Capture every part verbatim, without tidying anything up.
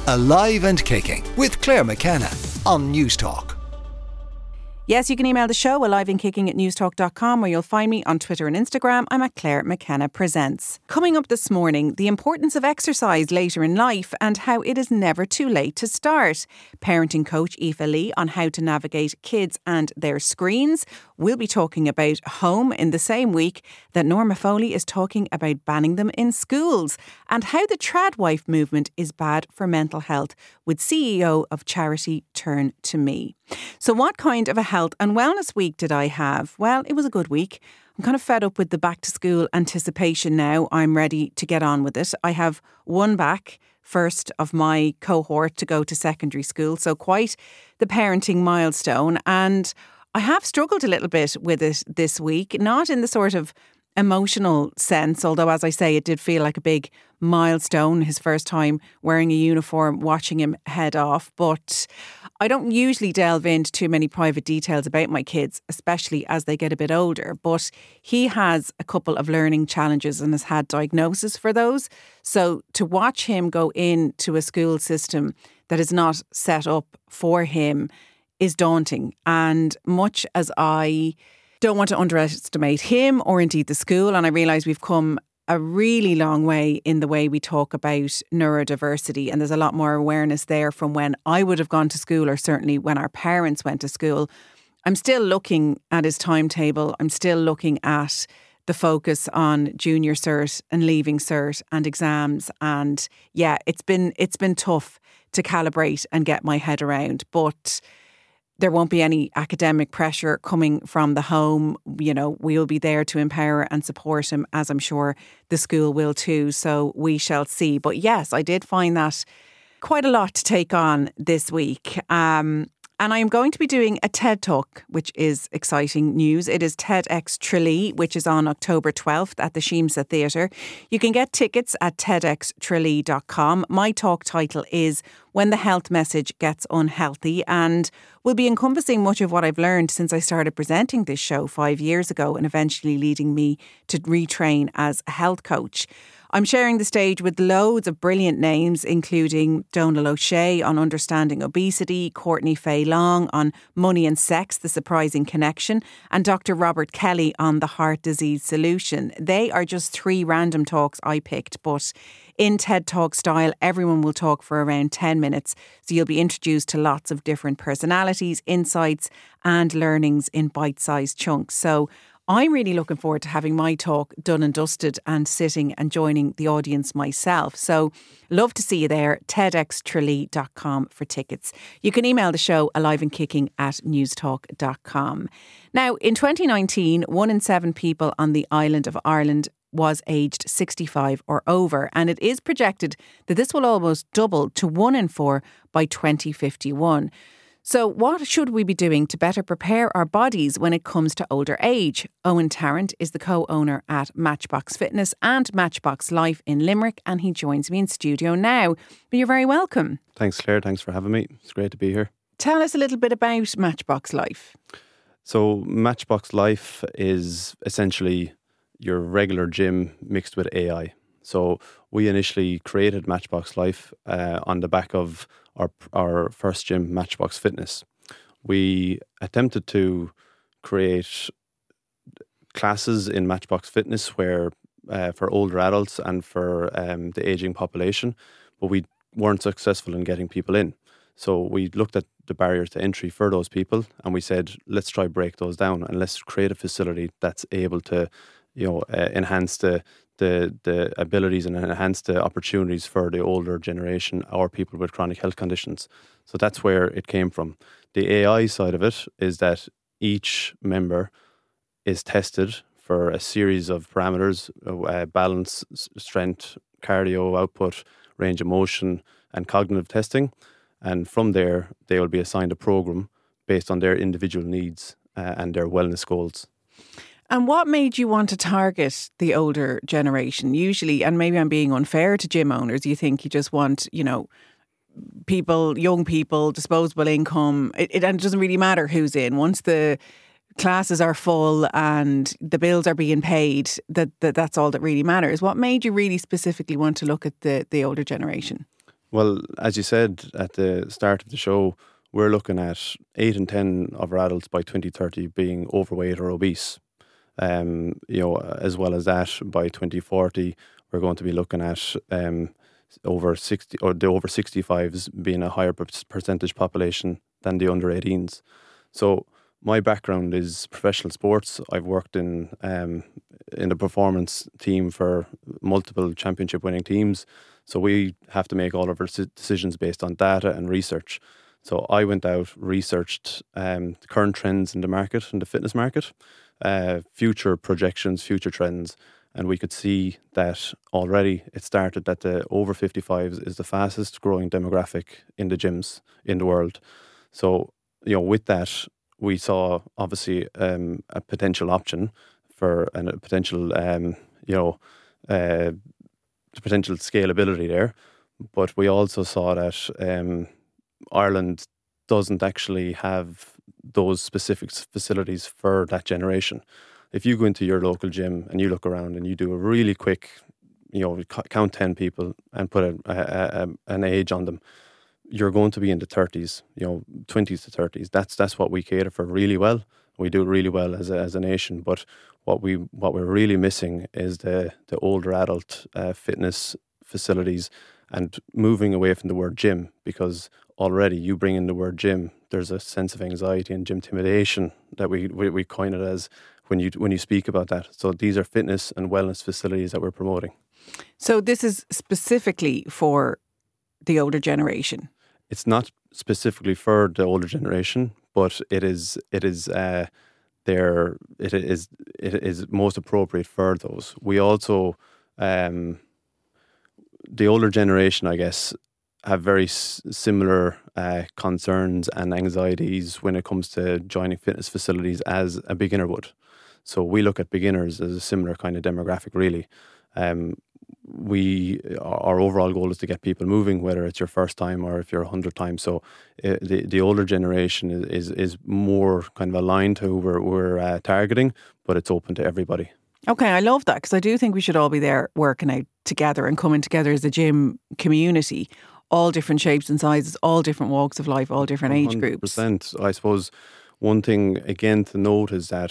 Alive and Kicking with Claire McKenna on Newstalk. Yes, you can email the show aliveandkicking at newstalk dot com, or you'll find me on Twitter and Instagram. I'm at Claire McKenna Presents. Coming up this morning, the importance of exercise later in life and how it is never too late to start. Parenting coach Aoife Lee on how to navigate kids and their screens. We'll be talking about home in the same week that Norma Foley is talking about banning them in schools, and how the tradwife movement is bad for mental health with C E O of charity Turn to Me. So what kind of a health and wellness week did I have? Well, it was a good week. I'm kind of fed up with the back to school anticipation now. I'm ready to get on with it. I have one back, first of my cohort to go to secondary school. So quite the parenting milestone. And I have struggled a little bit with it this week, not in the sort of emotional sense, although, as I say, it did feel like a big milestone, his first time wearing a uniform, watching him head off. But I don't usually delve into too many private details about my kids, especially as they get a bit older. But he has a couple of learning challenges and has had diagnosis for those. So to watch him go into a school system that is not set up for him is daunting. And much as I don't want to underestimate him or indeed the school, and I realise we've come a really long way in the way we talk about neurodiversity, and there's a lot more awareness there from when I would have gone to school, or certainly when our parents went to school. I'm still looking at his timetable. I'm still looking at the focus on junior cert and leaving cert and exams, and yeah, it's been it's been tough to calibrate and get my head around, but there won't be any academic pressure coming from the home. You know, we'll be there to empower and support him, as I'm sure the school will too. So we shall see. But yes, I did find that quite a lot to take on this week. Um, and I'm going to be doing a TED Talk, which is exciting news. It is TEDx Tralee, which is on October twelfth at the Sheemsa Theatre. You can get tickets at t e d x tralee dot com. My talk title is When the Health Message Gets Unhealthy, and will be encompassing much of what I've learned since I started presenting this show five years ago, and eventually leading me to retrain as a health coach. I'm sharing the stage with loads of brilliant names, including Donal O'Shea on understanding obesity, Courtney Fay Long on money and sex, the surprising connection, and Doctor Robert Kelly on the heart disease solution. They are just three random talks I picked, but in TED Talk style, everyone will talk for around ten minutes. So you'll be introduced to lots of different personalities, insights and learnings in bite-sized chunks. So I'm really looking forward to having my talk done and dusted and sitting and joining the audience myself. So love to see you there. t e d x tralee dot com for tickets. You can email the show aliveandkicking at newstalk dot com. Now, in twenty nineteen, one in seven people on the island of Ireland was aged sixty-five or over, and it is projected that this will almost double to one in four by twenty fifty-one. So what should we be doing to better prepare our bodies when it comes to older age? Owen Tarrant is the co-owner at Matchbox Fitness and Matchbox Life in Limerick, and he joins me in studio now. But you're very welcome. Thanks, Claire. Thanks for having me. It's great to be here. Tell us a little bit about Matchbox Life. So Matchbox Life is essentially your regular gym mixed with A I. So we initially created Matchbox Life uh, on the back of our our first gym, Matchbox Fitness. We attempted to create classes in Matchbox Fitness where uh, for older adults and for um, the aging population, but we weren't successful in getting people in. So we looked at the barriers to entry for those people, and we said, let's try break those down and let's create a facility that's able to, you know, uh, enhance the the the abilities and enhance the opportunities for the older generation or people with chronic health conditions. So that's where it came from. The A I side of it is that each member is tested for a series of parameters, uh, balance, strength, cardio output, range of motion, and cognitive testing. And from there, they will be assigned a program based on their individual needs uh, and their wellness goals. And what made you want to target the older generation? Usually, and maybe I'm being unfair to gym owners, you think you just want, you know, people, young people, disposable income. It, it, and it doesn't really matter who's in. Once the classes are full and the bills are being paid, that, that that's all that really matters. What made you really specifically want to look at the, the older generation? Well, as you said at the start of the show, we're looking at eight in ten of our adults by twenty thirty being overweight or obese. Um, you know, as well as that, by twenty forty, we're going to be looking at um, over sixty or the over sixty-fives being a higher per- percentage population than the under eighteens. So my background is professional sports. I've worked in um, in the performance team for multiple championship winning teams. So we have to make all of our decisions based on data and research. So I went out, researched um, the current trends in the market, in the fitness market, uh, future projections, future trends, and we could see that already it started that the over fifty-fives is the fastest growing demographic in the gyms in the world. So, you know, with that, we saw obviously um, a potential option for and a potential, um, you know, uh, potential scalability there. But we also saw that um, Ireland doesn't actually have those specific facilities for that generation. If you go into your local gym and you look around and you do a really quick, you know, count ten people and put a, a, a, an age on them, you're going to be in the thirties, you know, twenties to thirties. That's that's what we cater for really well. We do really well as a, as a nation. But what we what we're really missing is the the older adult uh, fitness facilities, and moving away from the word gym, because already you bring in the word gym, there's a sense of anxiety and gym intimidation that we, we, we coin it as when you when you speak about that. So these are fitness and wellness facilities that we're promoting. So this is specifically for the older generation? It's not specifically for the older generation, but it is it is uh, there. It is it is most appropriate for those. We also um, the older generation, I guess, have very s- similar uh, concerns and anxieties when it comes to joining fitness facilities as a beginner would. So we look at beginners as a similar kind of demographic, really. Um, we our overall goal is to get people moving, whether it's your first time or if you're a hundred times. So uh, the the older generation is, is is more kind of aligned to who we're, we're uh, targeting, but it's open to everybody. Okay, I love that, because I do think we should all be there working out together and coming together as a gym community, all different shapes and sizes, all different walks of life, all different age groups. one hundred percent. I suppose one thing again to note is that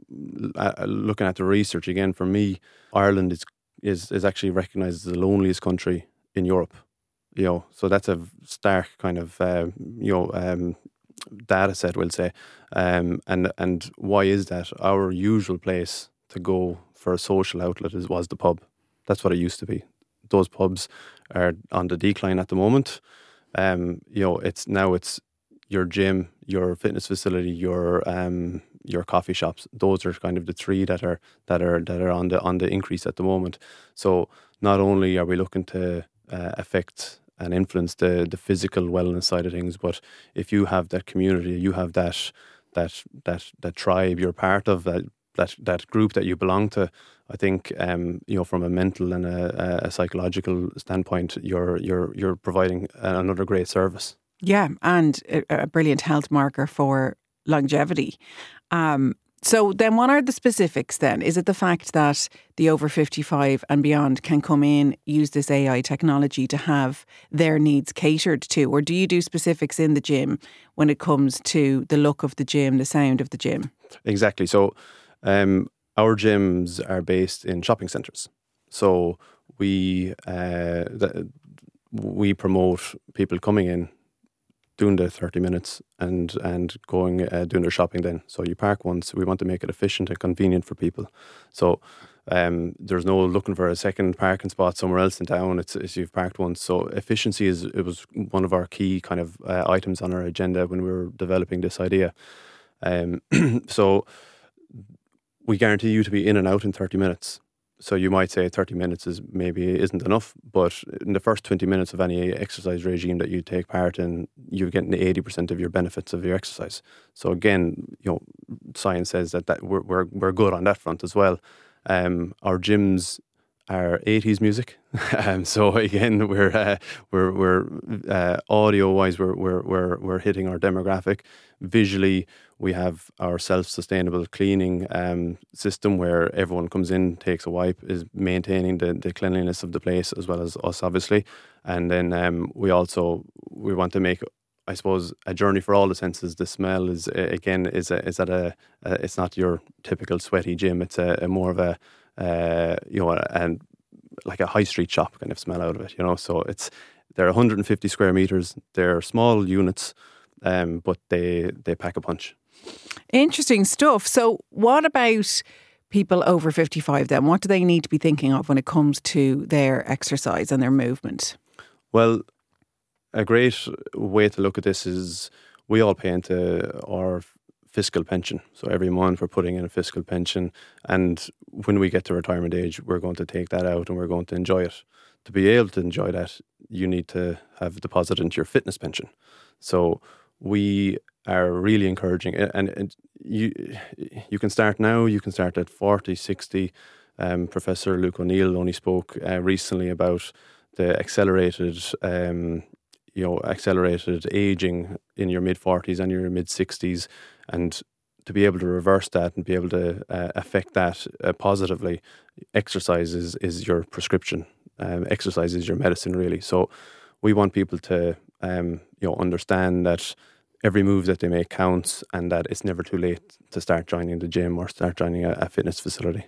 uh, looking at the research again, for me, Ireland is is is actually recognised as the loneliest country in Europe. You know, so that's a stark kind of uh, you know um, data set, we'll say. Um, and and why is that? Our usual place to go for a social outlet is was the pub. That's what it used to be. Those pubs are on the decline at the moment. Um, you know, it's now it's your gym, your fitness facility, your um, your coffee shops. Those are kind of the three that are that are that are on the on the increase at the moment. So not only are we looking to uh, affect and influence the the physical wellness side of things, but if you have that community, you have that that that that tribe you're part of, that that that group that you belong to, I think um, you know, from a mental and a, a psychological standpoint, you're you're you're providing another great service. Yeah, and a, a brilliant health marker for longevity. Um, so then what are the specifics then? Is it the fact that the over fifty-five and beyond can come in, use this A I technology to have their needs catered to? Or do you do specifics in the gym when it comes to the look of the gym, the sound of the gym? Exactly. So um, our gyms are based in shopping centres. So we uh, the, we promote people coming in, doing the thirty minutes and and going uh, doing their shopping then. So you park once. We want to make it efficient and convenient for people. So um, there's no looking for a second parking spot somewhere else in town. It's, it's you've parked once. So efficiency is it was one of our key kind of uh, items on our agenda when we were developing this idea. Um, so we guarantee you to be in and out in thirty minutes. So you might say thirty minutes is maybe isn't enough, but in the first twenty minutes of any exercise regime that you take part in, you're getting the eighty percent of your benefits of your exercise. So again, you know, science says that, that we're, we're we're good on that front as well. Um, our gyms are eighties music, um, so again, we're uh, we're we're uh, audio wise, we're we're we're we're hitting our demographic. Visually, we have our self-sustainable cleaning um, system where everyone comes in, takes a wipe, is maintaining the, the cleanliness of the place as well as us, obviously. And then um, we also we want to make, I suppose, a journey for all the senses. The smell is uh, again is a, is at a, a it's not your typical sweaty gym. It's a, a more of a uh, you know and like a high street shop kind of smell out of it. You know, so it's they're one hundred fifty square meters. They're small units, um, but they they pack a punch. Interesting stuff. So, what about people over fifty-five then? What do they need to be thinking of when it comes to their exercise and their movement? Well, a great way to look at this is we all pay into our fiscal pension. So every month we're putting in a fiscal pension, and when we get to retirement age, we're going to take that out and we're going to enjoy it. To be able to enjoy that, you need to have deposited into your fitness pension. So we are really encouraging, and, and you you can start now, you can start at forty, sixty. Um, Professor Luke O'Neill only spoke uh, recently about the accelerated um, you know, accelerated aging in your mid forties and your mid sixties, and to be able to reverse that and be able to uh, affect that uh, positively, exercise is, is your prescription. Um, exercise is your medicine, really. So we want people to um, you know understand that every move that they make counts, and that it's never too late to start joining the gym or start joining a, a fitness facility.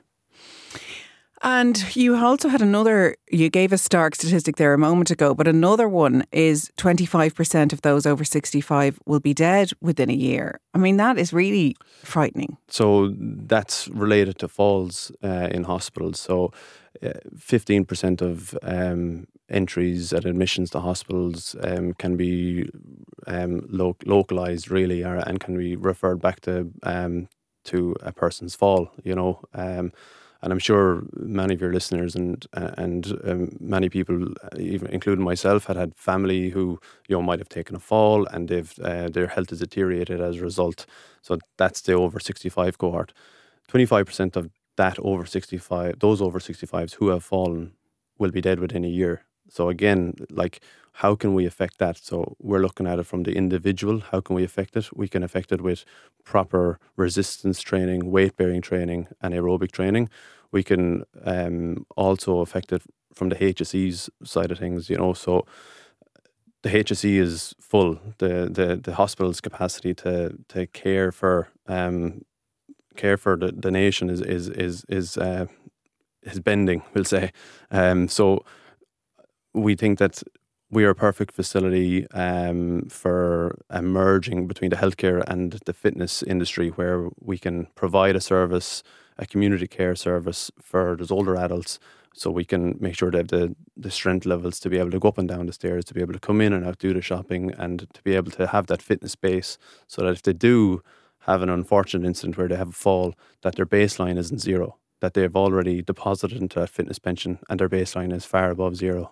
And you also had another, you gave a stark statistic there a moment ago, but another one is twenty-five percent of those over sixty-five will be dead within a year. I mean, that is really frightening. So that's related to falls uh, in hospitals. So uh, fifteen percent of um, entries at admissions to hospitals um, can be um, lo- localised really, or, and can be referred back to um, to a person's fall, you know. Um, And I'm sure many of your listeners and uh, and um, many people, even including myself, had had family who you know might have taken a fall and they've uh, their health has deteriorated as a result. So that's the over sixty-five cohort. twenty-five percent of that over sixty-five, those over sixty-fives who have fallen, will be dead within a year. So again, like, how can we affect that? So we're looking at it from the individual. How can we affect it? We can affect it with proper resistance training, weight-bearing training, and aerobic training. We can um, also affect it from the H S E's side of things, you know. So the H S E is full. The the, the hospital's capacity to to care for um, care for the, the nation is is is is uh, is bending, we'll say. Um, so we think that we are a perfect facility um, for emerging between the healthcare and the fitness industry, where we can provide a service, a community care service for those older adults, so we can make sure they have the, the strength levels to be able to go up and down the stairs, to be able to come in and out, do the shopping, and to be able to have that fitness base, so that if they do have an unfortunate incident where they have a fall, that their baseline isn't zero, that they've already deposited into that fitness pension and their baseline is far above zero.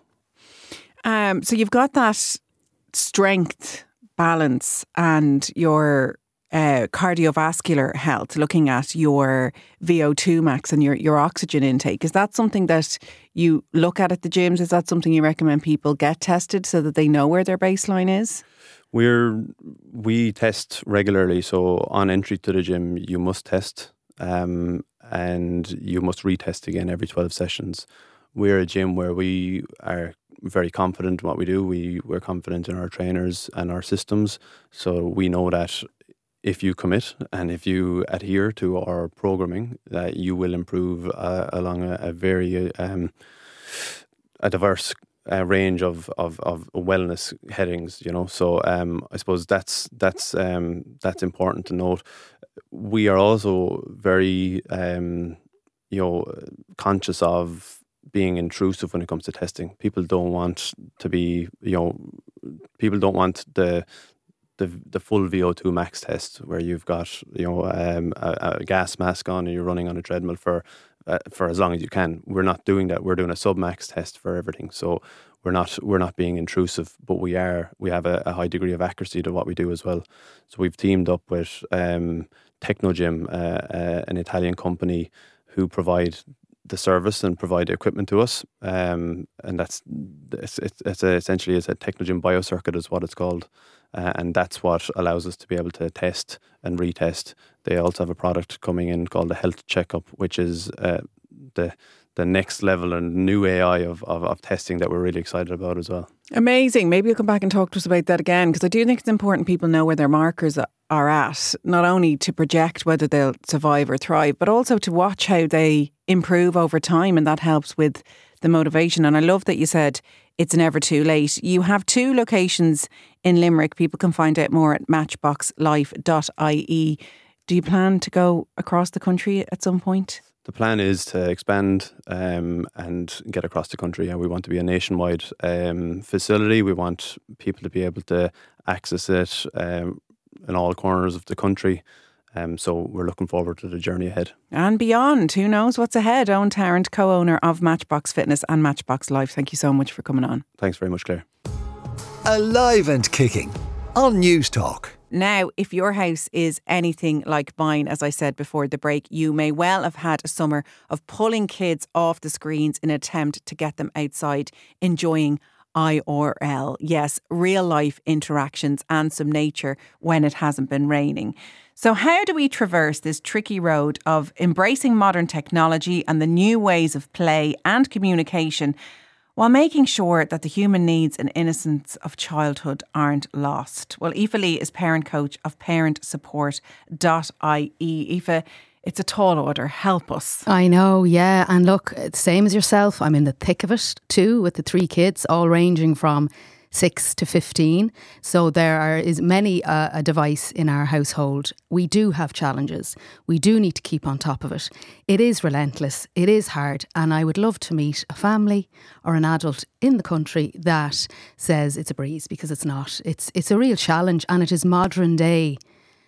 Um, so you've got that strength, balance, and your uh, cardiovascular health, looking at your V O two max and your, your oxygen intake. Is that something that you look at at the gyms? Is that something you recommend people get tested so that they know where their baseline is? We're we test regularly. So on entry to the gym, you must test, um, and you must retest again every twelve sessions. We're a gym where we are very confident in what we do. We, we're confident in our trainers and our systems. So we know that if you commit and if you adhere to our programming, that you will improve uh, along a, a very um, a diverse uh, range of, of, of wellness headings, you know. So um, I suppose that's that's um, that's important to note. We are also very um, you know conscious of being intrusive when it comes to testing. People don't want to be, you know, people don't want the the the full V O two max test where you've got, you know, um, a, a gas mask on and you're running on a treadmill for uh, for as long as you can. We're not doing that. We're doing a sub-max test for everything. So we're not we're not being intrusive, but we are we have a, a high degree of accuracy to what we do as well. So we've teamed up with um, Technogym, uh, uh, an Italian company who provide the service and provide the equipment to us, um, and that's it's it's, it's a, essentially it's a Technogym BioCircuit is what it's called, uh, and that's what allows us to be able to test and retest. They also have a product coming in called the Health Checkup, which is uh, the the next level and new A I of, of, of testing that we're really excited about as well. Amazing. Maybe you'll come back and talk to us about that again, because I do think it's important people know where their markers are at, not only to project whether they'll survive or thrive, but also to watch how they improve over time, and that helps with the motivation. And I love that you said it's never too late. You have two locations in Limerick. People can find out more at matchbox life dot I E. Do you plan to go across the country at some point? The plan is to expand um, and get across the country. Yeah, we want to be a nationwide um, facility. We want people to be able to access it um, in all corners of the country. Um, so we're looking forward to the journey ahead. And beyond, who knows what's ahead? Owen Tarrant, co-owner of Matchbox Fitness and Matchbox Life. Thank you so much for coming on. Thanks very much, Claire. Alive and Kicking on News Talk. Now, if your house is anything like mine, as I said before the break, you may well have had a summer of pulling kids off the screens in an attempt to get them outside enjoying I R L. Yes, real life interactions and some nature when it hasn't been raining. So how do we traverse this tricky road of embracing modern technology and the new ways of play and communication while making sure that the human needs and innocence of childhood aren't lost? Well, Aoife Lee is parent coach of parent support dot I E. Aoife, it's a tall order. Help us. I know, yeah. And look, same as yourself, I'm in the thick of it too, with the three kids, all ranging from six to fifteen. So there are, is many uh, a device in our household. We do have challenges. We do need to keep on top of it. It is relentless. It is hard. And I would love to meet a family or an adult in the country that says it's a breeze, because it's not. It's it's a real challenge, and it is modern day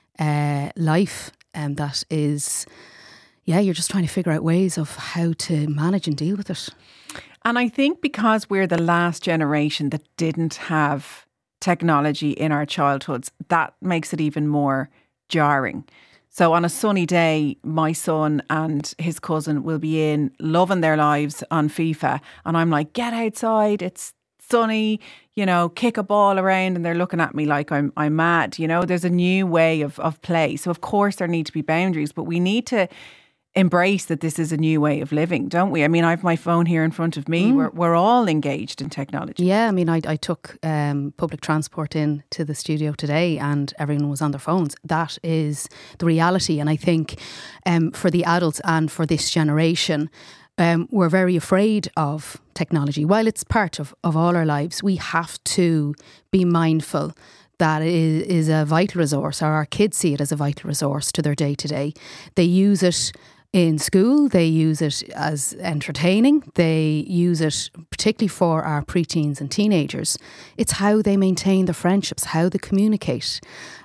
uh, life um, that is, yeah, you're just trying to figure out ways of how to manage and deal with it. And I think because we're the last generation that didn't have technology in our childhoods, that makes it even more jarring. So on a sunny day, my son and his cousin will be in loving their lives on FIFA. And I'm like, get outside, it's sunny, you know, kick a ball around. And they're looking at me like I'm I'm mad. You know, there's a new way of, of play. So of course there need to be boundaries, but we need to embrace that this is a new way of living, don't we? I mean, I have my phone here in front of me. Mm. We're we're all engaged in technology. Yeah, I mean, I, I took um, public transport in to the studio today and everyone was on their phones. That is the reality. And I think um, for the adults and for this generation, um, we're very afraid of technology. While it's part of, of all our lives, we have to be mindful that it is a vital resource, or our kids see it as a vital resource to their day to day. They use it in school, they use it as entertaining, they use it particularly for our preteens and teenagers. It's how they maintain their friendships, how they communicate.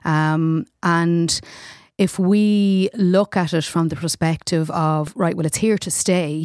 Um, and if we look at it from the perspective of, right, well, it's here to stay,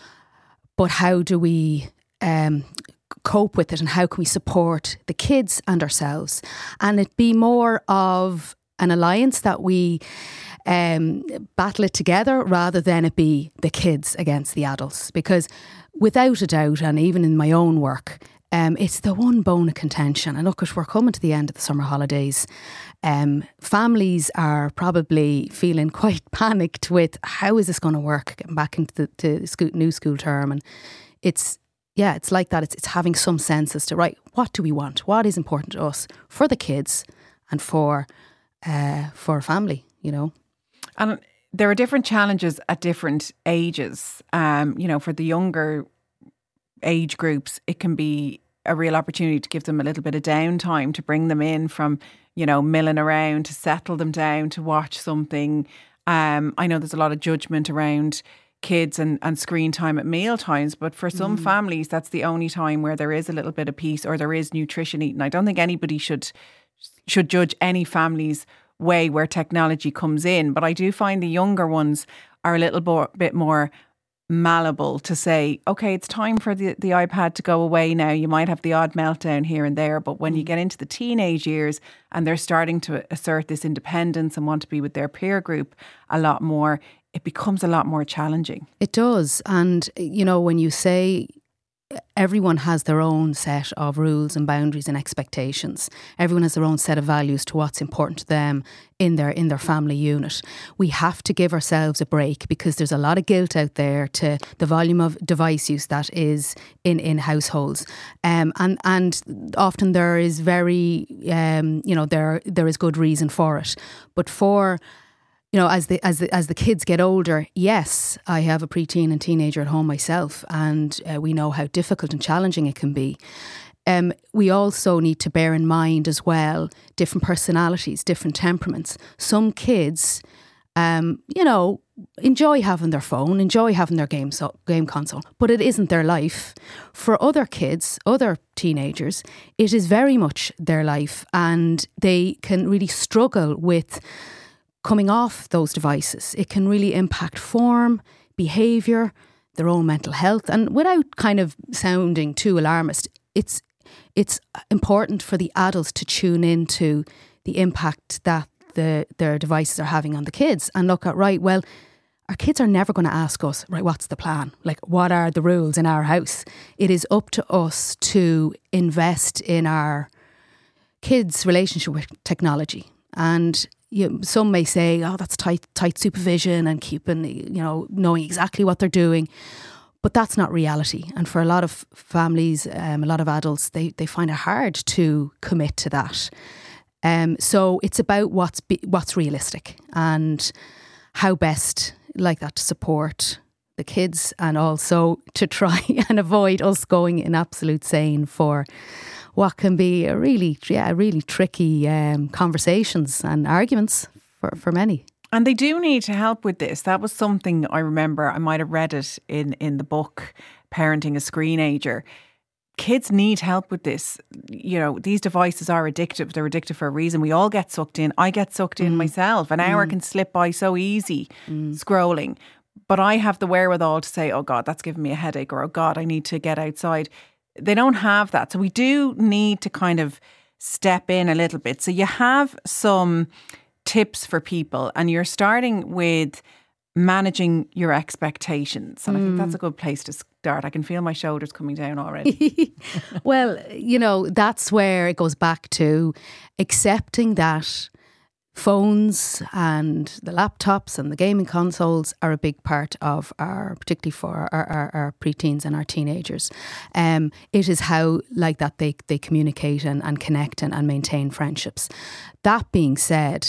but how do we um, cope with it, and how can we support the kids and ourselves? And it be more of an alliance that we um, battle it together, rather than it be the kids against the adults. Because without a doubt, and even in my own work, um, it's the one bone of contention. And look, we're coming to the end of the summer holidays. Um, families are probably feeling quite panicked with, how is this going to work, getting back into the to school, new school term. And it's Yeah, it's like that. It's it's having some sense as to, right, what do we want? What is important to us for the kids and for uh, for a family, you know? And there are different challenges at different ages. Um, you know, for the younger age groups, it can be a real opportunity to give them a little bit of downtime, to bring them in from, you know, milling around, to settle them down, to watch something. Um, I know there's a lot of judgment around kids and, and screen time at meal times, but for some mm. families that's the only time where there is a little bit of peace, or there is nutrition eaten. I don't think anybody should should judge any family's way where technology comes in, but I do find the younger ones are a little bo- bit more malleable to say, okay, it's time for the, the iPad to go away now. You might have the odd meltdown here and there, but when mm. you get into the teenage years and they're starting to assert this independence and want to be with their peer group a lot more, it becomes a lot more challenging. It does. And, you know, when you say everyone has their own set of rules and boundaries and expectations. Everyone has their own set of values to what's important to them in their in their family unit. We have to give ourselves a break because there's a lot of guilt out there to the volume of device use that is in, in households. Um, and and often there is very, um, you know, there there is good reason for it. But for You know, as the as the as the kids get older, yes, I have a preteen and teenager at home myself, and uh, we know how difficult and challenging it can be. Um, we also need to bear in mind as well different personalities, different temperaments. Some kids, um, you know, enjoy having their phone, enjoy having their game so, game console, but it isn't their life. For other kids, other teenagers, it is very much their life, and they can really struggle with coming off those devices. It can really impact form, behaviour, their own mental health. And without kind of sounding too alarmist, it's it's important for the adults to tune into the impact that the their devices are having on the kids and look at, right, well, our kids are never going to ask us, right, what's the plan? Like, what are the rules in our house? It is up to us to invest in our kids' relationship with technology. And you, some may say, oh, that's tight, tight supervision and keeping, you know, knowing exactly what they're doing. But that's not reality. And for a lot of families, um, a lot of adults, they, they find it hard to commit to that. Um, so it's about what's be, what's realistic and how best, like that, to support the kids and also to try and avoid us going in absolute sane for what can be a really, yeah, really tricky um, conversations and arguments for, for many. And they do need to help with this. That was something I remember, I might have read it in, in the book, Parenting a Screenager. Kids need help with this. You know, these devices are addictive. They're addictive for a reason. We all get sucked in. I get sucked in mm. myself. An hour mm. can slip by so easy mm. scrolling. But I have the wherewithal to say, oh God, that's giving me a headache, or oh God, I need to get outside. They don't have that. So we do need to kind of step in a little bit. So you have some tips for people, and you're starting with managing your expectations. And mm. I think that's a good place to start. I can feel my shoulders coming down already. Well, you know, that's where it goes back to accepting that phones and the laptops and the gaming consoles are a big part of our, particularly for our, our, our preteens and our teenagers. Um, it is how, like that, they, they communicate and, and connect and, and maintain friendships. That being said,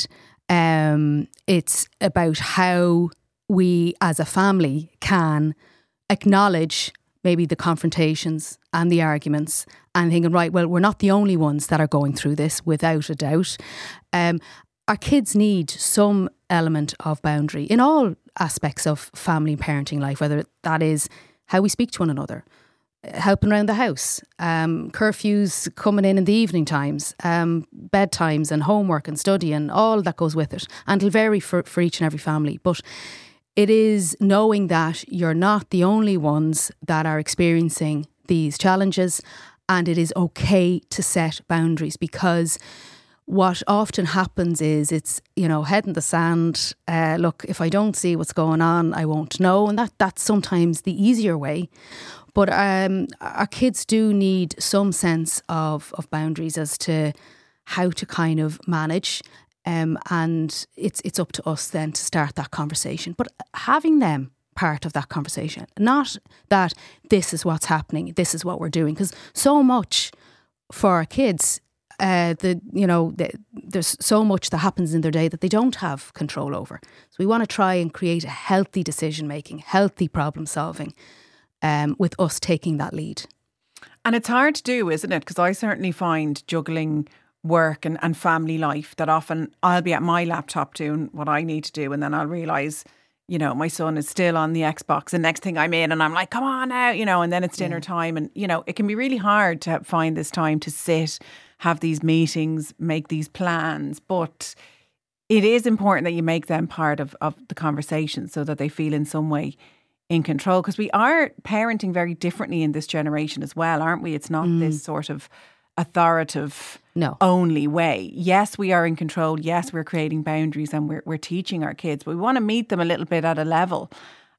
um, it's about how we as a family can acknowledge maybe the confrontations and the arguments and thinking, right, well, we're not the only ones that are going through this, without a doubt. Um, Our kids need some element of boundary in all aspects of family and parenting life, whether that is how we speak to one another, helping around the house, um, curfews coming in in the evening times, um, bedtimes and homework and study and all that goes with it. And it'll vary for, for each and every family. But it is knowing that you're not the only ones that are experiencing these challenges, and it is okay to set boundaries, because what often happens is it's, you know, head in the sand. Uh, look, if I don't see what's going on, I won't know. And that that's sometimes the easier way. But um, our kids do need some sense of, of boundaries as to how to kind of manage. Um, and it's it's up to us then to start that conversation. But having them part of that conversation, not that this is what's happening, this is what we're doing. Because so much for our kids, Uh, the you know the, there's so much that happens in their day that they don't have control over. So we want to try and create a healthy decision making, healthy problem solving, um, with us taking that lead. And it's hard to do, isn't it? Because I certainly find juggling work and, and family life that often I'll be at my laptop doing what I need to do, and then I'll realise, you know, my son is still on the Xbox, and next thing I'm in and I'm like, come on now, you know, and then it's dinner yeah. time, and you know, it can be really hard to find this time to sit, have these meetings, make these plans. But it is important that you make them part of, of the conversation so that they feel in some way in control. Because we are parenting very differently in this generation as well, aren't we? It's not mm. this sort of authoritative no. only way. Yes, we are in control. Yes, we're creating boundaries and we're, we're teaching our kids. But we want to meet them a little bit at a level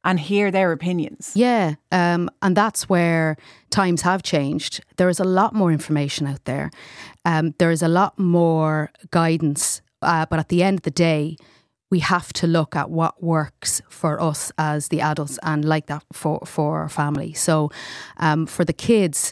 and hear their opinions. Yeah, um, and that's where times have changed. There is a lot more information out there. Um, there is a lot more guidance. Uh, but at the end of the day, we have to look at what works for us as the adults and like that for, for our family. So um, for the kids,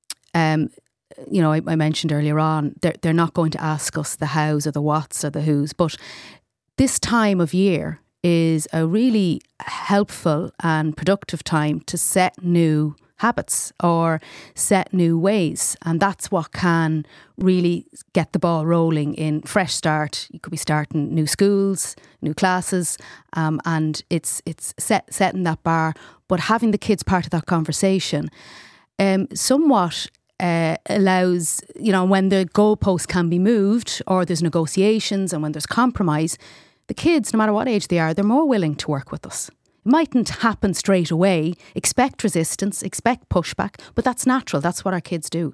um, you know, I, I mentioned earlier on, they're, they're not going to ask us the hows or the whats or the whos. But this time of year is a really helpful and productive time to set new habits or set new ways, and that's what can really get the ball rolling in fresh start. You could be starting new schools, new classes, um, and it's it's set, setting that bar, but having the kids part of that conversation um, somewhat uh, allows, you know, when the goalposts can be moved or there's negotiations and when there's compromise, the kids, no matter what age they are, they're more willing to work with us. It mightn't happen straight away. Expect resistance, expect pushback, but that's natural. That's what our kids do.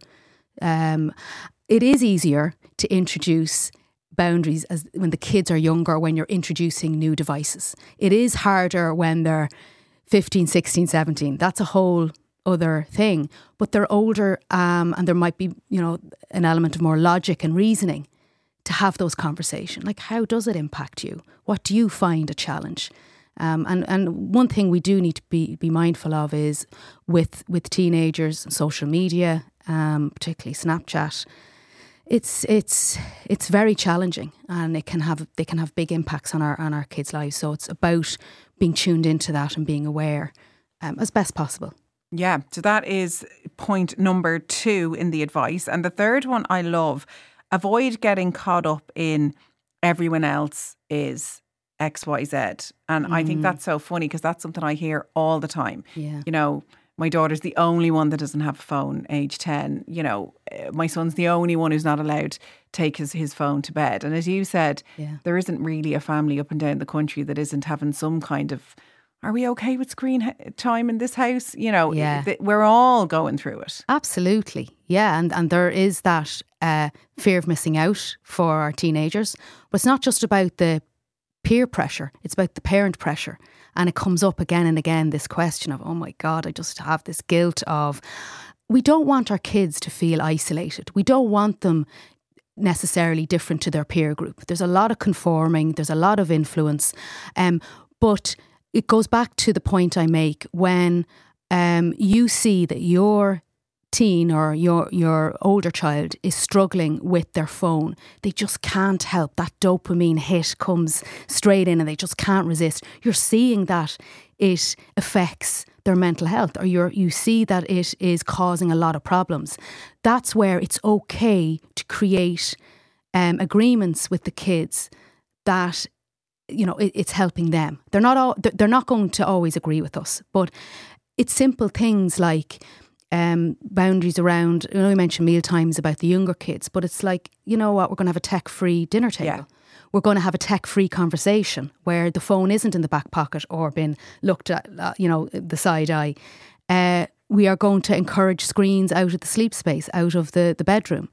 Um, it is easier to introduce boundaries as when the kids are younger, when you're introducing new devices. It is harder when they're fifteen, sixteen, seventeen. That's a whole other thing. But they're older um, and there might be, you know, an element of more logic and reasoning to have those conversations. Like, how does it impact you? What do you find a challenge? Um, and, and one thing we do need to be, be mindful of is with with teenagers and social media, um, particularly Snapchat, it's it's it's very challenging, and it can have they can have big impacts on our on our kids' lives. So it's about being tuned into that and being aware um, as best possible. Yeah, so that is point number two in the advice. And the third one I love: avoid getting caught up in everyone else is X, Y, Z. And mm. I think that's so funny because that's something I hear all the time. Yeah. You know, my daughter's the only one that doesn't have a phone, age ten. You know, my son's the only one who's not allowed to take his, his phone to bed. And as you said, yeah. there isn't really a family up and down the country that isn't having some kind of, are we okay with screen ha- time in this house? You know, yeah. th- we're all going through it. Absolutely. Yeah. And, and there is that uh, fear of missing out for our teenagers. But it's not just about the peer pressure, it's about the parent pressure. And it comes up again and again, this question of, oh my God, I just have this guilt of, we don't want our kids to feel isolated. We don't want them necessarily different to their peer group. There's a lot of conforming, there's a lot of influence. Um, but it goes back to the point I make when um, you see that your teen or your your older child is struggling with their phone, they just can't help. That dopamine hit comes straight in and they just can't resist. You're seeing that it affects their mental health, or you're you see that it is causing a lot of problems. That's where it's okay to create um, agreements with the kids that, you know, it, it's helping them. They're not all, they're not going to always agree with us, but it's simple things like Um, boundaries around, you know, we mentioned meal times about the younger kids, but it's like, you know what, we're going to have a tech-free dinner table. Yeah. We're going to have a tech-free conversation where the phone isn't in the back pocket or been looked at, uh, you know, the side eye. Uh, we are going to encourage screens out of the sleep space, out of the, the bedroom,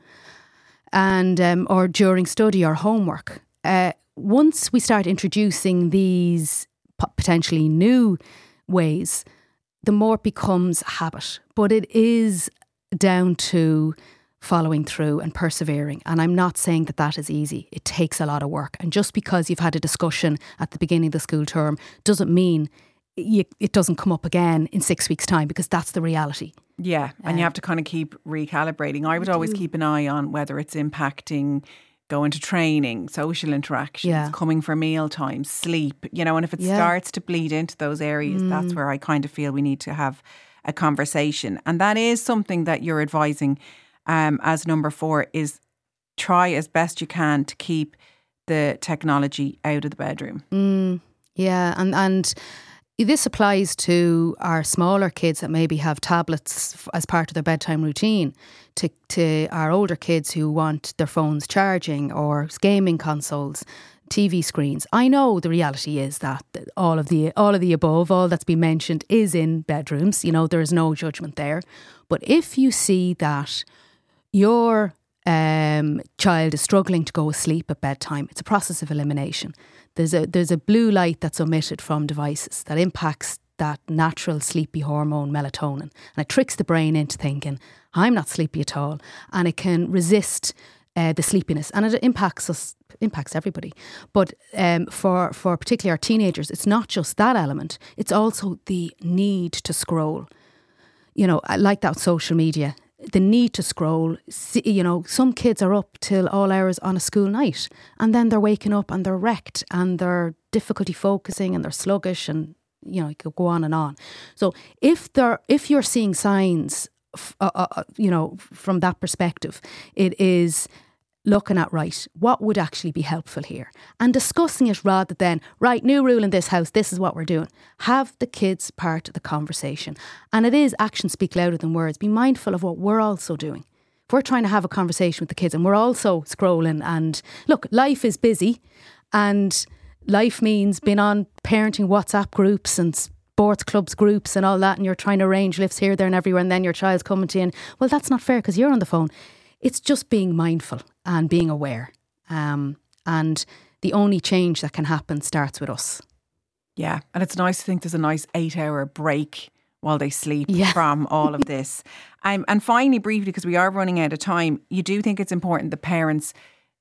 and um, or during study or homework. Uh, once we start introducing these potentially new ways, the more it becomes habit. But it is down to following through and persevering. And I'm not saying that that is easy. It takes a lot of work. And just because you've had a discussion at the beginning of the school term doesn't mean you, it doesn't come up again in six weeks' time, because that's the reality. Yeah, and um, you have to kind of keep recalibrating. I would always do. keep an eye on whether it's impacting going to training, social interactions, Yeah. coming for meal times, sleep, you know, and if it Yeah. starts to bleed into those areas, Mm. that's where I kind of feel we need to have a conversation. And that is something that you're advising um, as number four, is try as best you can to keep the technology out of the bedroom. Mm, yeah, and and this applies to our smaller kids that maybe have tablets f- as part of their bedtime routine, to to our older kids who want their phones charging, or gaming consoles, T V screens. I know the reality is that all of the all of the above, all that's been mentioned, is in bedrooms. You know, there is no judgment there. But if you see that your um, child is struggling to go to sleep at bedtime, it's a process of elimination. There's a there's a blue light that's emitted from devices that impacts that natural sleepy hormone melatonin, and it tricks the brain into thinking I'm not sleepy at all, and it can resist uh, the sleepiness, and it impacts us, impacts everybody. But um, for for particularly our teenagers, it's not just that element; it's also the need to scroll. You know, like that social media. The need to scroll, you know, some kids are up till all hours on a school night, and then they're waking up and they're wrecked and they're difficulty focusing and they're sluggish, and you know, you could go on and on. So if they're if you're seeing signs, uh, uh, you know, from that perspective, it is looking at, right, what would actually be helpful here, and discussing it rather than, right, new rule in this house, this is what we're doing. Have the kids part of the conversation. And it is actions speak louder than words. Be mindful of what we're also doing. If we're trying to have a conversation with the kids and we're also scrolling, and look, life is busy, and life means being on parenting WhatsApp groups and sports clubs groups and all that, and you're trying to arrange lifts here, there and everywhere, and then your child's coming to you, and, well, that's not fair because you're on the phone. It's just being mindful and being aware. Um, and the only change that can happen starts with us. Yeah, and it's nice to think there's a nice eight hour break while they sleep yeah. from all of this. Um, and finally, briefly, because we are running out of time, you do think it's important that parents,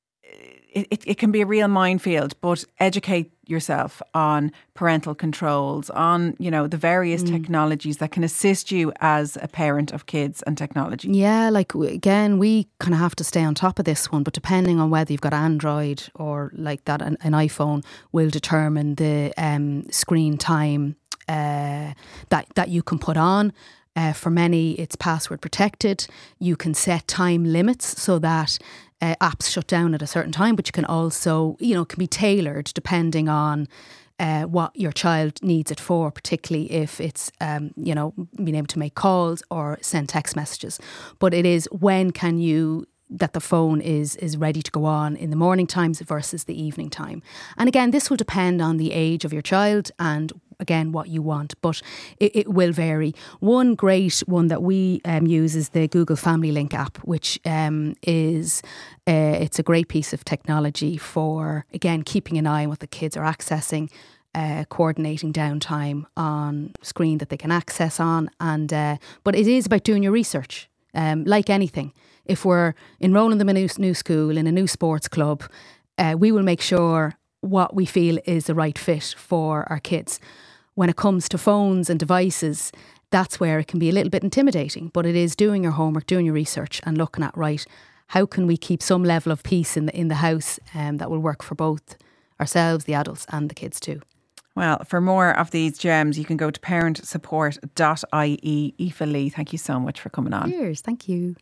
it, it, it can be a real minefield, but educate yourself on parental controls, on, you know, the various mm. technologies that can assist you as a parent of kids and technology. Yeah, like again, we kind of have to stay on top of this one, but depending on whether you've got Android or like that, an, an iPhone will determine the um, screen time uh, that, that you can put on. Uh, for many, it's password protected. You can set time limits so that uh, apps shut down at a certain time, but you can also, you know, it can be tailored depending on uh, what your child needs it for, particularly if it's, um, you know, being able to make calls or send text messages. But it is when can you that the phone is is ready to go on in the morning times versus the evening time. And again, this will depend on the age of your child and again what you want, but it, it will vary. One great one that we um, use is the Google Family Link app, which um, is uh, it's a great piece of technology for again keeping an eye on what the kids are accessing, uh, coordinating downtime on screen that they can access on, and uh, but it is about doing your research, um, like anything. If we're enrolling them in a new, new school, in a new sports club, uh, we will make sure what we feel is the right fit for our kids. When it comes to phones and devices, that's where it can be a little bit intimidating, but it is doing your homework, doing your research and looking at, right, how can we keep some level of peace in the, in the house um, that will work for both ourselves, the adults and the kids too. Well, for more of these gems, you can go to parent support dot I E. Aoife Lee, thank you so much for coming on. Cheers, thank you.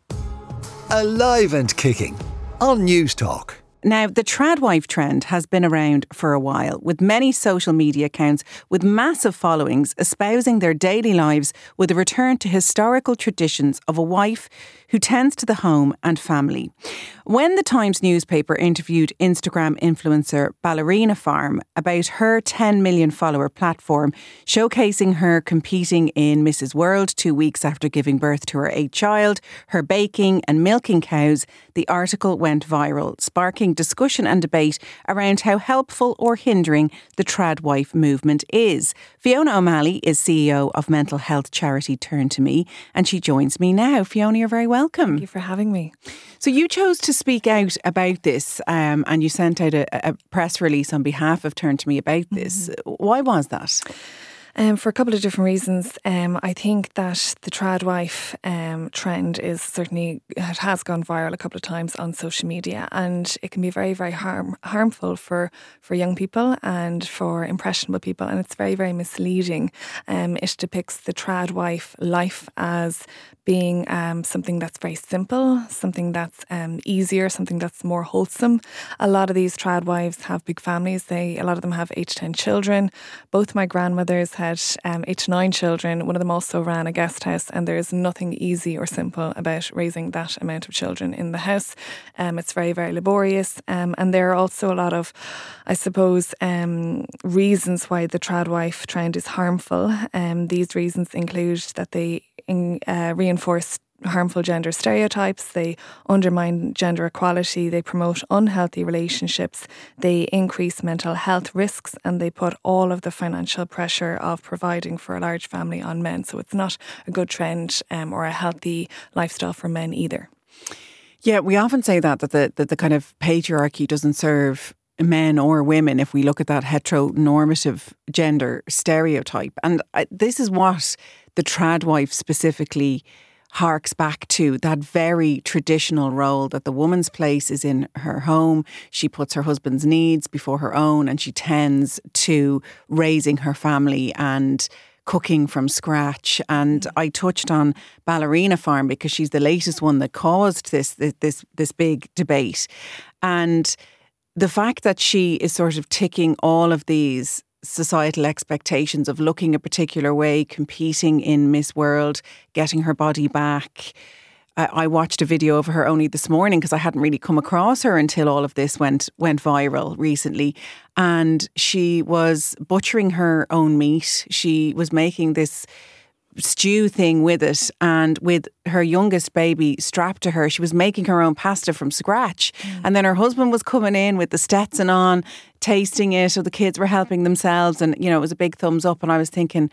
Alive and Kicking on News Talk. Now, the tradwife trend has been around for a while, with many social media accounts with massive followings espousing their daily lives with a return to historical traditions of a wife who tends to the home and family. When the Times newspaper interviewed Instagram influencer Ballerina Farm about her ten million follower platform, showcasing her competing in Missus World two weeks after giving birth to her eighth child, her baking and milking cows, the article went viral, sparking discussion and debate around how helpful or hindering the tradwife movement is. Fiona O'Malley is C E O of mental health charity Turn to Me, and she joins me now. Fiona, you're very welcome. Thank you for having me. So you chose to speak out about this um, and you sent out a, a press release on behalf of Turn to Me about this. Mm-hmm. Why was that? Um, for a couple of different reasons. Um, I think that the tradwife um, trend is certainly, it has gone viral a couple of times on social media, and it can be very, very harm, harmful for, for young people and for impressionable people, and it's very, very misleading. Um, it depicts the tradwife life as being um, something that's very simple, something that's um, easier, something that's more wholesome. A lot of these tradwives have big families. They, a lot of them have eight to ten children. Both my grandmothers had um, eight to nine children. One of them also ran a guest house, and there is nothing easy or simple about raising that amount of children in the house. Um, it's very, very laborious, um, and there are also a lot of, I suppose, um, reasons why the tradwife trend is harmful. Um, these reasons include that they in, uh, reinforce harmful gender stereotypes, they undermine gender equality, they promote unhealthy relationships, they increase mental health risks, and they put all of the financial pressure of providing for a large family on men. So it's not a good trend um, or a healthy lifestyle for men either. Yeah, we often say that, that the, that the kind of patriarchy doesn't serve men or women if we look at that heteronormative gender stereotype. And I, this is what the trad wife specifically harks back to, that very traditional role that the woman's place is in her home. She puts her husband's needs before her own, and she tends to raising her family and cooking from scratch. And I touched on Ballerina Farm because she's the latest one that caused this this this, this big debate. And the fact that she is sort of ticking all of these societal expectations of looking a particular way, competing in Miss World, getting her body back. I, I watched a video of her only this morning because I hadn't really come across her until all of this went went viral recently. And she was butchering her own meat. She was making this stew thing with it, and with her youngest baby strapped to her, she was making her own pasta from scratch. Mm. And then her husband was coming in with the Stetson on, tasting it, so the kids were helping themselves, and you know, it was a big thumbs up. And I was thinking,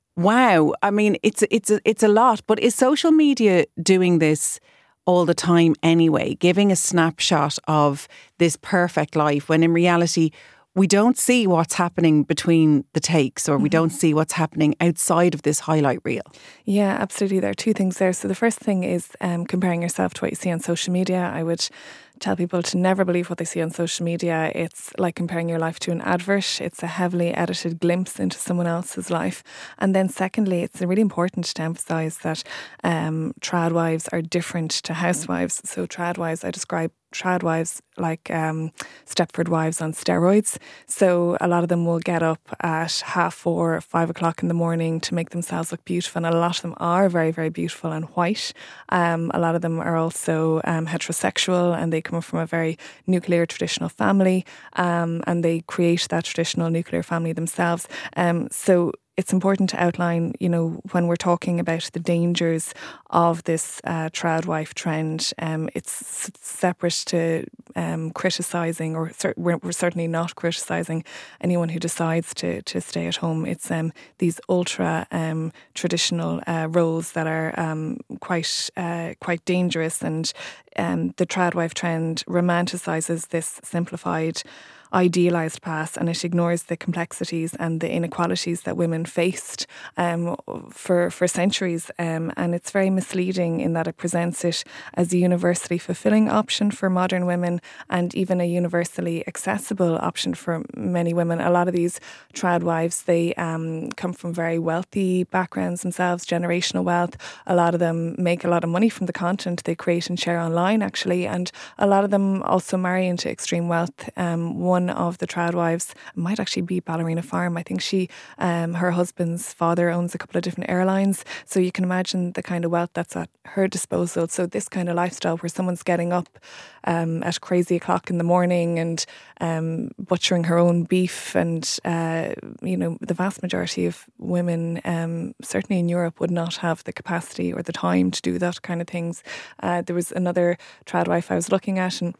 wow, I mean, it's it's a, it's a lot. But is social media doing this all the time anyway, giving a snapshot of this perfect life when in reality we don't see what's happening between the takes, or we don't see what's happening outside of this highlight reel? Yeah, absolutely. There are two things there. So the first thing is um, comparing yourself to what you see on social media. I would tell people to never believe what they see on social media. It's like comparing your life to an advert. It's a heavily edited glimpse into someone else's life. And then secondly, it's really important to emphasise that um, trad wives are different to housewives. So trad wives, I describe trad wives like um, Stepford wives on steroids. So a lot of them will get up at half four, five o'clock in the morning to make themselves look beautiful. And a lot of them are very, very beautiful and white. Um, a lot of them are also um, heterosexual, and they come from a very nuclear traditional family, um, and they create that traditional nuclear family themselves. Um, so it's important to outline, you know, when we're talking about the dangers of this uh, trad wife trend, um, it's separate to um, criticising, or cer- we're, we're certainly not criticising anyone who decides to to stay at home. It's um, these ultra um, traditional uh, roles that are um, quite uh, quite dangerous, and um, the trad wife trend romanticises this simplified, idealised past, and it ignores the complexities and the inequalities that women faced um, for for centuries. Um, and it's very misleading in that it presents it as a universally fulfilling option for modern women, and even a universally accessible option for many women. A lot of these trad wives, they um, come from very wealthy backgrounds themselves, generational wealth. A lot of them make a lot of money from the content they create and share online, actually. And a lot of them also marry into extreme wealth. Um, one of the trad wives might actually be Ballerina Farm. I think she, um, her husband's father owns a couple of different airlines. So you can imagine the kind of wealth that's at her disposal. So this kind of lifestyle where someone's getting up um, at crazy o'clock in the morning and um, butchering her own beef, and uh, you know, the vast majority of women, um, certainly in Europe, would not have the capacity or the time to do that kind of things. Uh, there was another trad wife I was looking at, and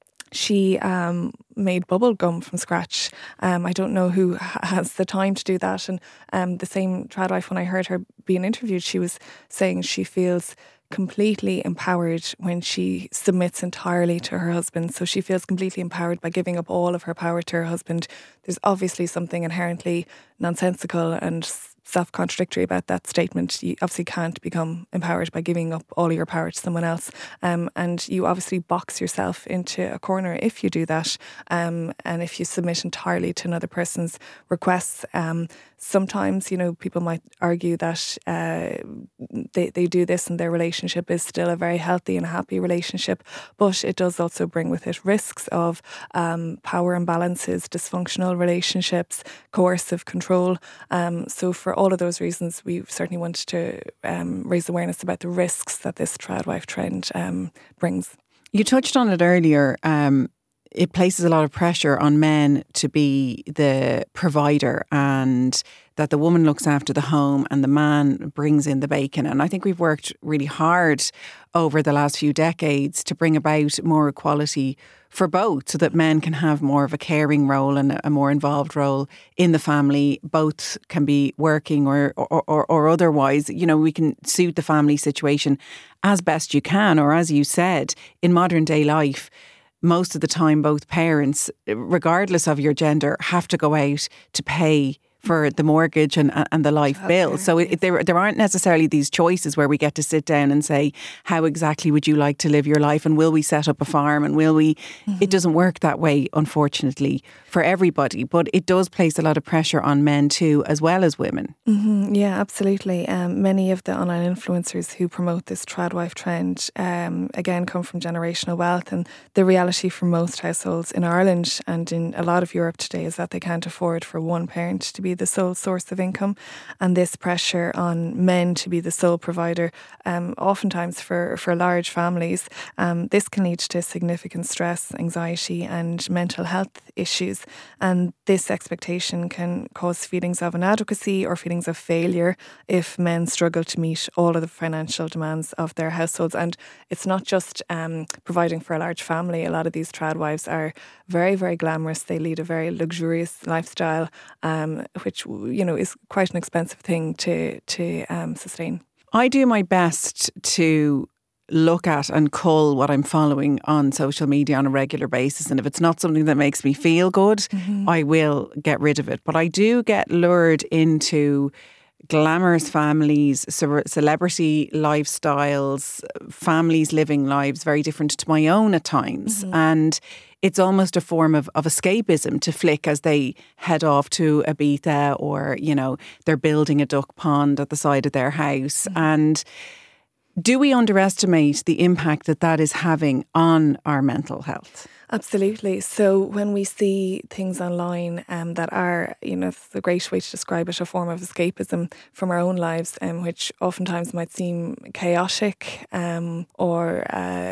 she um, made bubble gum from scratch. Um, I don't know who has the time to do that. And um, the same trad wife, when I heard her being interviewed, she was saying she feels completely empowered when she submits entirely to her husband. So she feels completely empowered by giving up all of her power to her husband. There's obviously something inherently nonsensical and self-contradictory about that statement. You obviously can't become empowered by giving up all of your power to someone else, um, and you obviously box yourself into a corner if you do that, um, and if you submit entirely to another person's requests. Um, sometimes, you know, people might argue that uh, they, they do this and their relationship is still a very healthy and happy relationship, but it does also bring with it risks of um, power imbalances, dysfunctional relationships, coercive control. Um, so for all of those reasons, we certainly wanted to um, raise awareness about the risks that this trad wife trend um, brings. You touched on it earlier. Um, it places a lot of pressure on men to be the provider, and that the woman looks after the home and the man brings in the bacon. And I think we've worked really hard over the last few decades to bring about more equality for both, so that men can have more of a caring role and a more involved role in the family. Both can be working or, or, or, or otherwise. You know, we can suit the family situation as best you can, or as you said, in modern day life, most of the time, both parents, regardless of your gender, have to go out to pay for the mortgage and and the life bill. So it, there there aren't necessarily these choices where we get to sit down and say, how exactly would you like to live your life, and will we set up a farm, and will we? Mm-hmm. It doesn't work that way, unfortunately, for everybody. But it does place a lot of pressure on men too, as well as women. Mm-hmm. Yeah, absolutely. Um, many of the online influencers who promote this tradwife trend, um, again, come from generational wealth, and the reality for most households in Ireland and in a lot of Europe today is that they can't afford for one parent to be the sole source of income, and this pressure on men to be the sole provider, um, oftentimes for, for large families, um, this can lead to significant stress, anxiety and mental health issues, and this expectation can cause feelings of inadequacy or feelings of failure if men struggle to meet all of the financial demands of their households. And it's not just um, providing for a large family. A lot of these tradwives are very, very glamorous. They lead a very luxurious lifestyle, um, which, you know, is quite an expensive thing to to um, sustain. I do my best to look at and cull what I'm following on social media on a regular basis, and if it's not something that makes me feel good, mm-hmm. I will get rid of it. But I do get lured into glamorous families, celebrity lifestyles, families living lives very different to my own at times. Mm-hmm. And it's almost a form of, of escapism to flick as they head off to Ibiza, or, you know, they're building a duck pond at the side of their house. Mm-hmm. And do we underestimate the impact that that is having on our mental health? Absolutely. So when we see things online um, that are, you know, it's a great way to describe it, a form of escapism from our own lives, um, which oftentimes might seem chaotic um, or uh,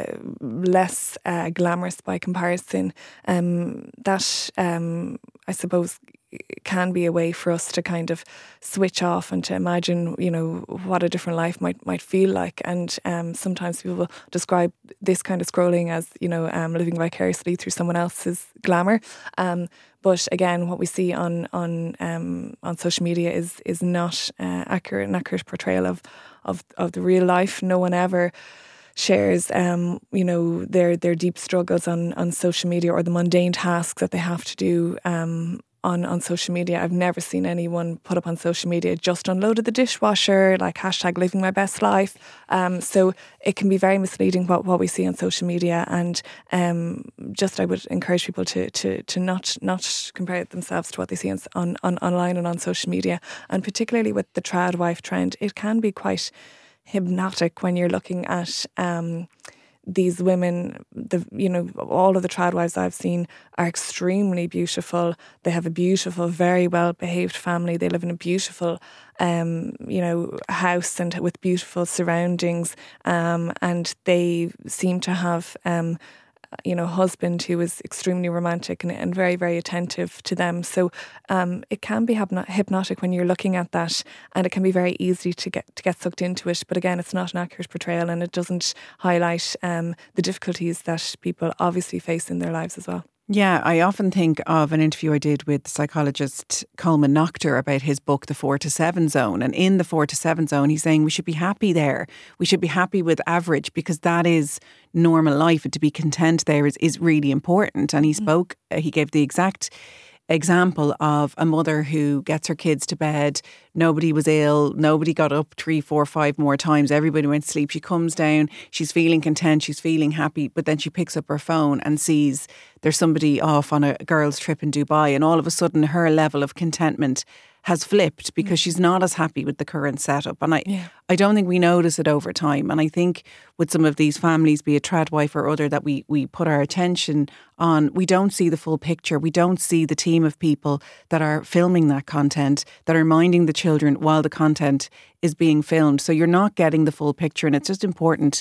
less uh, glamorous by comparison, um, that, um, I suppose, can be a way for us to kind of switch off and to imagine, you know, what a different life might might feel like. And um, sometimes people will describe this kind of scrolling as, you know, um, living vicariously through someone else's glamour. Um, but again, what we see on on um, on social media is is not uh, accurate, an accurate portrayal of of of the real life. No one ever shares, um, you know, their their deep struggles on on social media, or the mundane tasks that they have to do Um, On, on social media. I've never seen anyone put up on social media, just unloaded the dishwasher, like hashtag living my best life. Um, so it can be very misleading what, what we see on social media, and um, just I would encourage people to to to not not compare themselves to what they see on, on, on online and on social media. And particularly with the tradwife trend, it can be quite hypnotic when you're looking at um, these women. The you know all of the tradwives I've seen are extremely beautiful. They have a beautiful, very well behaved family. They live in a beautiful, um, you know, house and with beautiful surroundings. Um, and they seem to have, um, you know, husband who is extremely romantic and, and very, very attentive to them. So um, it can be hypnotic when you're looking at that, and it can be very easy to get to get sucked into it. But again, it's not an accurate portrayal, and it doesn't highlight um, the difficulties that people obviously face in their lives as well. Yeah, I often think of an interview I did with the psychologist Coleman Noctor about his book, The Four to Seven Zone. And in The Four to Seven Zone, he's saying we should be happy there. We should be happy with average, because that is normal life. And to be content there is, is really important. And he spoke, uh, he gave the exact example of a mother who gets her kids to bed. Nobody was ill. Nobody got up three, four, five more times. Everybody went to sleep. She comes down. She's feeling content. She's feeling happy. But then she picks up her phone and sees there's somebody off on a girls' trip in Dubai. And all of a sudden her level of contentment has flipped, because she's not as happy with the current setup. And I, yeah. I don't think we notice it over time. And I think with some of these families, be it tradwife or other, that we, we put our attention on, we don't see the full picture. We don't see the team of people that are filming that content, that are minding the children while the content is being filmed. So you're not getting the full picture. And it's just important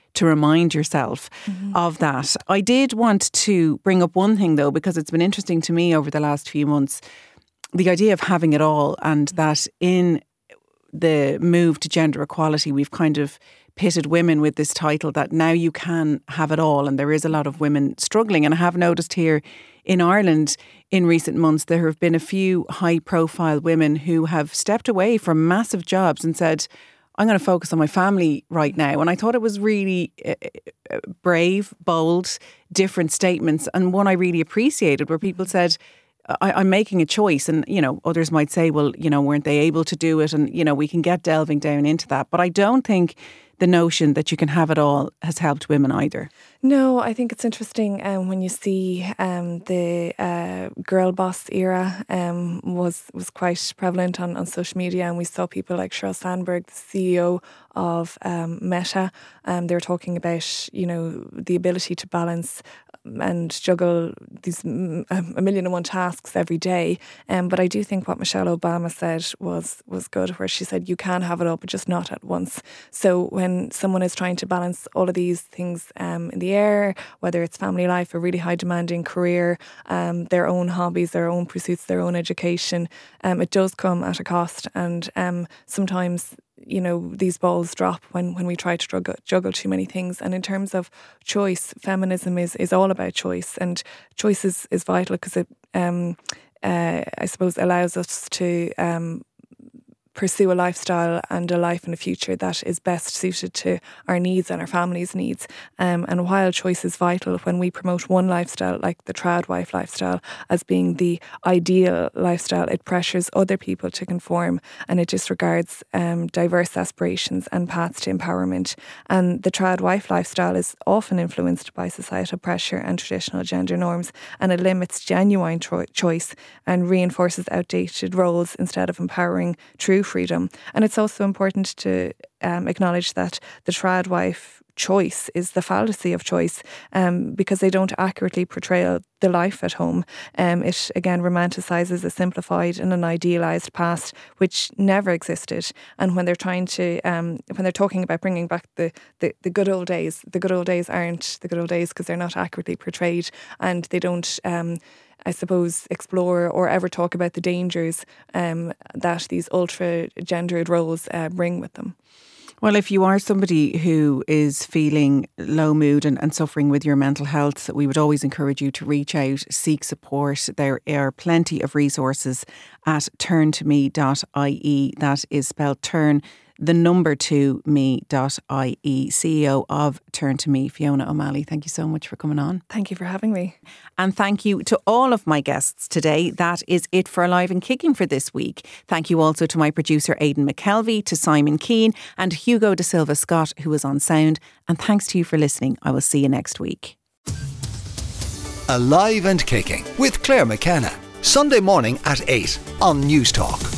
to remind yourself mm-hmm. of that. I did want to bring up one thing though, because it's been interesting to me over the last few months, the idea of having it all, and that in the move to gender equality, we've kind of pitted women with this title that now you can have it all, and there is a lot of women struggling. And I have noticed here in Ireland in recent months there have been a few high profile women who have stepped away from massive jobs and said, I'm going to focus on my family right now. And I thought it was really uh, brave, bold, different statements, and one I really appreciated, where people said, I, I'm making a choice. And, you know, others might say, well, you know, weren't they able to do it? And, you know, we can get delving down into that. But I don't think the notion that you can have it all has helped women either. No, I think it's interesting um, when you see um, the uh, girl boss era um, was was quite prevalent on, on social media, and we saw people like Sheryl Sandberg, the C E O of um, Meta. Um, they were talking about, you know, the ability to balance and juggle these a million and one tasks every day. Um, but I do think what Michelle Obama said was was good, where she said you can have it all, but just not at once. So when someone is trying to balance all of these things um, in the air, whether it's family life, a really high demanding career, um, their own hobbies, their own pursuits, their own education, um, it does come at a cost. And um, sometimes, you know, these balls drop when, when we try to juggle, juggle too many things. And in terms of choice, feminism is, is all about choice, and choice is, is vital because it, um, uh, I suppose, allows us to um, pursue a lifestyle and a life and a future that is best suited to our needs and our family's needs. Um, and while choice is vital, when we promote one lifestyle, like the trad wife lifestyle, as being the ideal lifestyle, it pressures other people to conform, and it disregards um, diverse aspirations and paths to empowerment. And the trad wife lifestyle is often influenced by societal pressure and traditional gender norms, and it limits genuine tro- choice and reinforces outdated roles instead of empowering true freedom. And it's also important to um, acknowledge that the trad wife choice is the fallacy of choice, um, because they don't accurately portray the life at home. Um, it again romanticizes a simplified and an idealized past which never existed. And when they're trying to, um, when they're talking about bringing back the, the, the good old days, the good old days aren't the good old days because they're not accurately portrayed, and they don't um, I suppose, explore or ever talk about the dangers um, that these ultra-gendered roles uh, bring with them. Well, if you are somebody who is feeling low mood and, and suffering with your mental health, we would always encourage you to reach out, seek support. There are plenty of resources at turn to me dot I E. That is spelled turn, the number two me dot I E. C E O of Turn to Me, Fiona O'Malley, thank you so much for coming on. Thank you for having me. And thank you to all of my guests today. That is it for Alive and Kicking for this week. Thank you also to my producer Aidan McKelvey, to Simon Keane and Hugo De Silva Scott, who was on sound. And thanks to you for listening. I will see you next week. Alive and Kicking with Claire McKenna. Sunday morning at eight on News Talk.